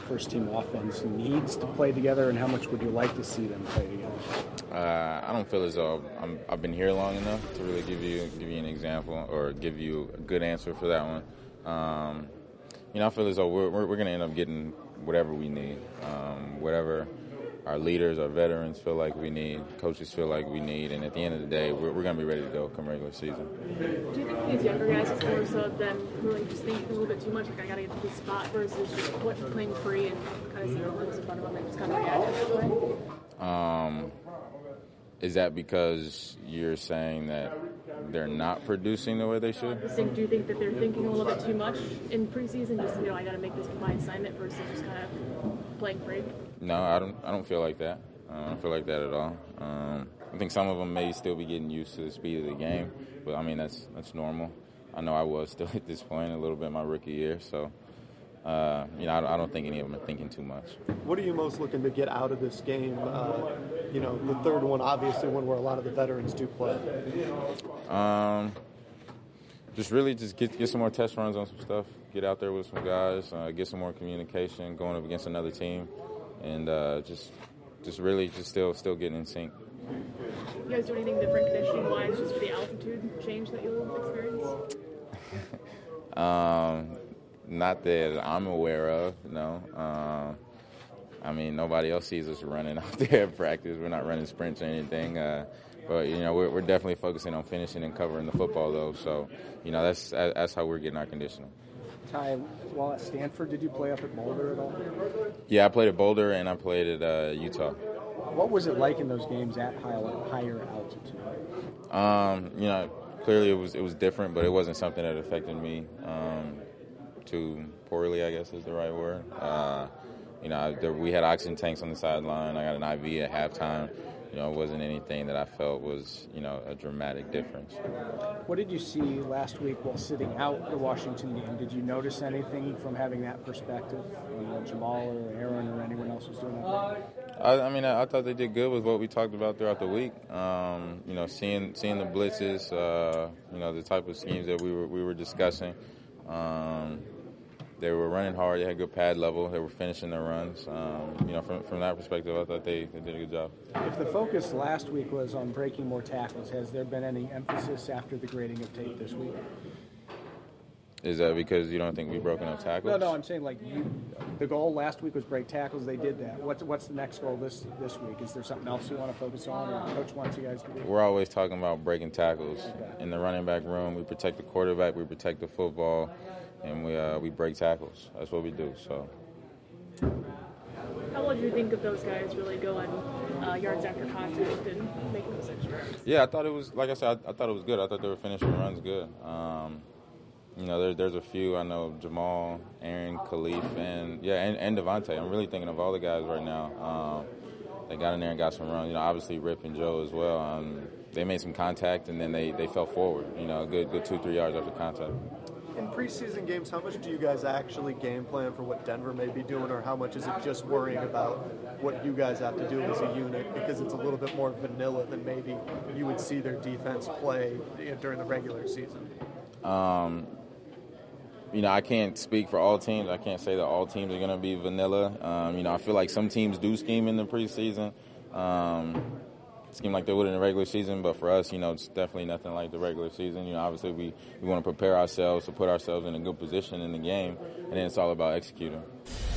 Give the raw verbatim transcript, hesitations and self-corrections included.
first-team offense needs to play together, and how much would you like to see them play together? Uh, I don't feel as though I'm, I've been here long enough to really give you give you an example or give you a good answer for that one. Um, you know, I feel as though we're we're, we're going to end up getting whatever we need, um, whatever our leaders, our veterans feel like we need, coaches feel like we need, and at the end of the day, we're, we're going to be ready to go come regular season. Do you think these younger guys it's more so than really just thinking a little bit too much, like I got to get to this spot, versus just playing free and kind of seeing what was in front of them and just kind of react that way? Um, is that because you're saying that they're not producing the way they should? Do you think that they're thinking a little bit too much in preseason, just, you know, I got to make this my assignment versus just kind of playing free? No, I don't. I don't feel like that. Uh, I don't feel like that at all. Um, I think some of them may still be getting used to the speed of the game, but I mean that's that's normal. I know I was still at this point a little bit my rookie year, so uh, you know I, I don't think any of them are thinking too much. What are you most looking to get out of this game? Uh, you know, the third one, obviously, one where a lot of the veterans do play. Um, just really just get get some more test runs on some stuff. Get out there with some guys. Uh, get some more communication going up against another team. And uh, just, just really, just still, still getting in sync. You guys do anything different conditioning-wise, just for the altitude change that you'll experience? um, not that I'm aware of. No. Um, I mean, nobody else sees us running out there at practice. We're not running sprints or anything. Uh, but you know, we're, we're definitely focusing on finishing and covering the football, though. So, you know, that's that's how we're getting our conditioning. Ty, while at Stanford, did you play up at Boulder at all? Yeah, I played at Boulder and I played at uh, Utah. What was it like in those games at high, higher altitude? Um, you know, clearly it was it was different, but it wasn't something that affected me um, too poorly, I guess is the right word. Uh, you know, I, there, we had oxygen tanks on the sideline. I got an I V at halftime. You know, it wasn't anything that I felt was, you know, a dramatic difference. What did you see last week while sitting out the Washington game? Did you notice anything from having that perspective? You know, Jamal or Aaron or anyone else was doing that? I, I mean, I, I thought they did good with what we talked about throughout the week. Um, you know, seeing seeing the blitzes, uh, you know, the type of schemes that we were we were discussing. Um, They were running hard. They had good pad level. They were finishing their runs. Um, you know, from from that perspective, I thought they, they did a good job. If the focus last week was on breaking more tackles, has there been any emphasis after the grading of tape this week? Is that because you don't think we broke enough tackles? No, no. I'm saying like you, the goal last week was break tackles. They did that. What's what's the next goal this this week? Is there something else you want to focus on, or coach wants you guys to do? We're always talking about breaking tackles. Okay. In the running back room, we protect the quarterback, we protect the football, and we uh, we break tackles. That's what we do. So. How well do you think of those guys really going uh, yards after contact and making those extra yards? Yeah, I thought it was, like I said, I, I thought it was good. I thought they were finishing runs good. Um, you know, there, there's a few. I know Jamal, Aaron, Khalif, and, yeah, and, and Devontae. I'm really thinking of all the guys right now. Um, they got in there and got some runs. You know, obviously Rip and Joe as well. Um, they made some contact, and then they, they fell forward, you know, a good, good two, three yards after contact. In preseason games, how much do you guys actually game plan for what Denver may be doing, or how much is it just worrying about what you guys have to do as a unit, because it's a little bit more vanilla than maybe you would see their defense play, you know, during the regular season? Um, you know, I can't speak for all teams. I can't say that all teams are going to be vanilla. Um, you know, I feel like some teams do scheme in the preseason. Um, scheme like they would in the regular season, but for us, you know, it's definitely nothing like the regular season. You know, obviously we, we want to prepare ourselves to put ourselves in a good position in the game, and then it's all about executing.